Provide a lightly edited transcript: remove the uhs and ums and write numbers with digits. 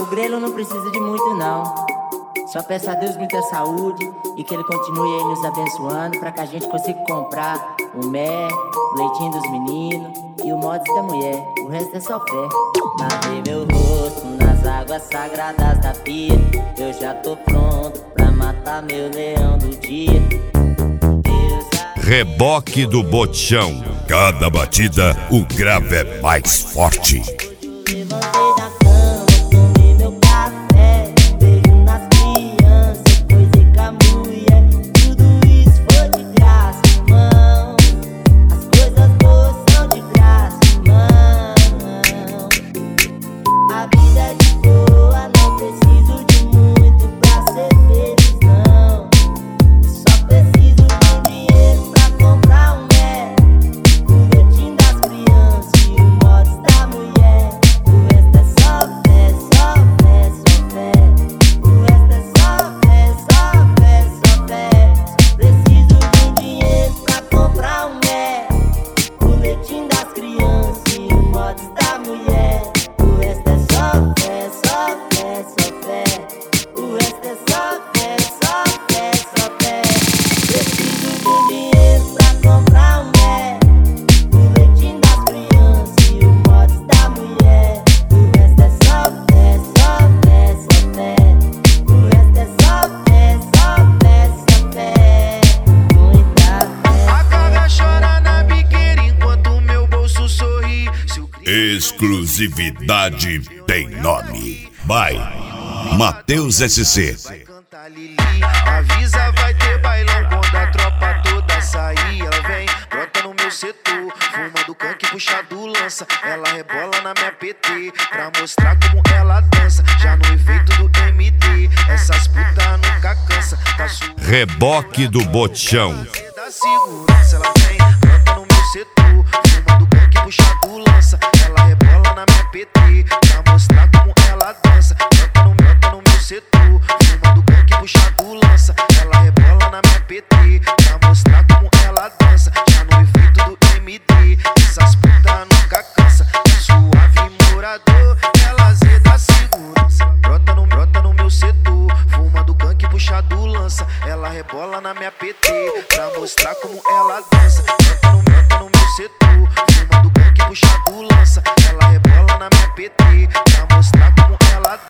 O Grelo não precisa de muito não. Só peço a Deus muita saúde e que Ele continue aí nos abençoando pra que a gente consiga comprar o mé, o leitinho dos meninos e o mods da mulher. O resto é só fé. Lavei meu rosto nas águas sagradas da pia. Eu já tô pronto pra matar meu leão do dia. Reboque do Botchão. Cada batida, o grave é mais forte. Levantei da cama, tomei meu café, beijo nas crianças, coisei com a mulher. Tudo isso foi de graça, irmão. As coisas boas são de graça, irmão. A vida é de boa, não preciso de muito pra ser feliz, não. Só preciso de um dinheiro pra comprar um mé, o leitinho das crianças e o mods da mulher. O resto é só fé, só fé, só fé. O resto é só fé, só fé, só fé. Preciso de um dinheiro pra comprar um mé, o leitinho das crianças e o mods da mulher. O resto é só fé, só fé, só fé. O resto é só fé, só fé, só fé. Preciso de um dinheiro pra comprar um mé, o leitinho das crianças e o mods da mulher. O resto é só fé, só fé, só fé. O resto é só fé, só fé, só fé. Muita fé. A cara chora na biqueira enquanto meu bolso sorri. Se o Exclusividade tem nome. By Matheus SC. vai cantar Lili, avisa vai ter bailão quando a tropa toda sair. Ela vem, brota no meu setor, fumando canque, puxado lança. Ela rebola na minha PT pra mostrar como ela dança. Já no efeito do MD, essas putas nunca cansa. Tá suave Reboque do Botchão. da segurança. Ela vem, brota no meu setor, fumando canque, puxado lança. Ela rebola na minha PT pra mostrar como ela dança. Brota no meu setor, fumando canque, puxado lança. Ela rebola na minha PT pra mostrar como ela dança. Já no efeito do MD, essas putas nunca cansa. Suave morador, ela zé da segurança. Brota no meu setor, fumando canque, puxado lança. Ela rebola na minha PT pra mostrar como ela dança. Brota no meu setor, fumando canque, puxado lança. Ela rebola na minha PT pra mostrar como ela dança.